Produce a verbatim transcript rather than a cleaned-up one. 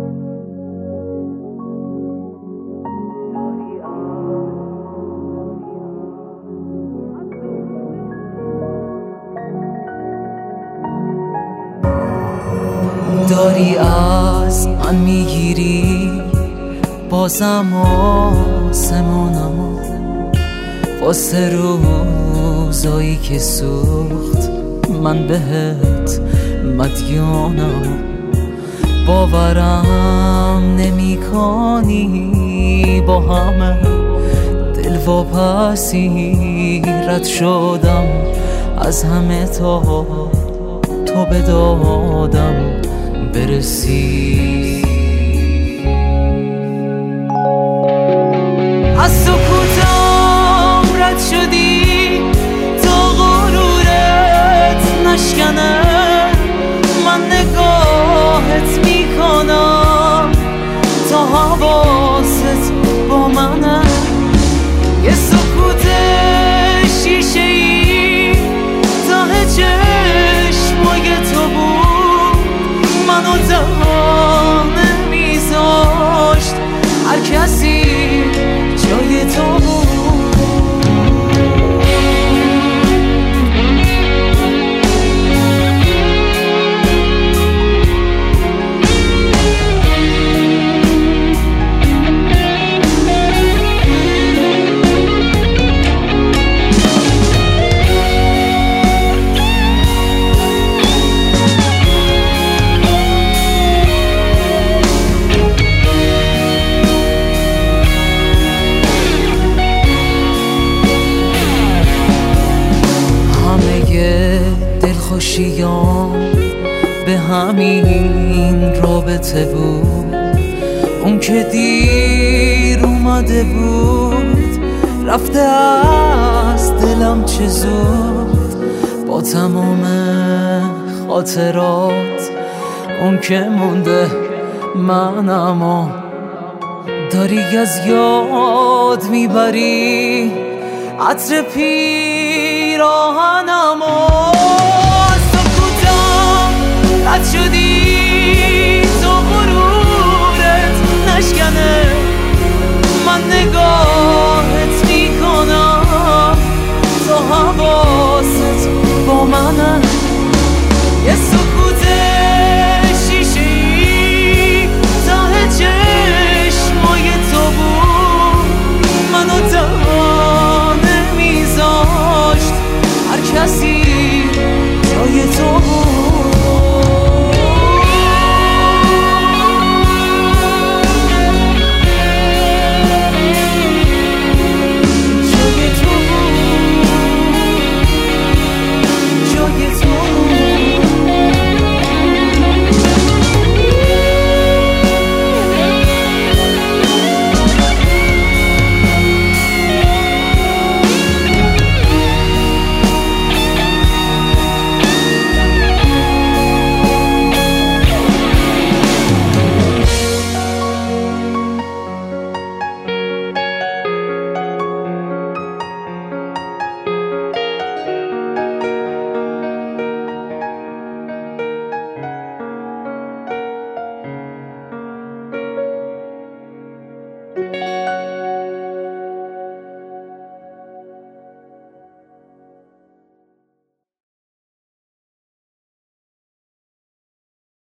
داری از من میگیری بازم آسمانمو واسه روزایی که سوخت من بهت مدیونم. باورم نمی کنی با همه دل واپسی رد شدم از همه تا تو به دادم برسی. از سکوتم رد شدی تا غرورت نشکنه. من نگاهت میکنم تا حواست با منه. یه سکوت شیشه ای ته چشمای تو بود منو تنها نمیذاشت. هر کسی جای تو بود. دلخوشیام به همین رابطه بود. اون که دیر اومده بود رفته از دلم چه زود. با تمام خاطرات اون که مونده منم و داری از یاد میبری عطر پیراهنم و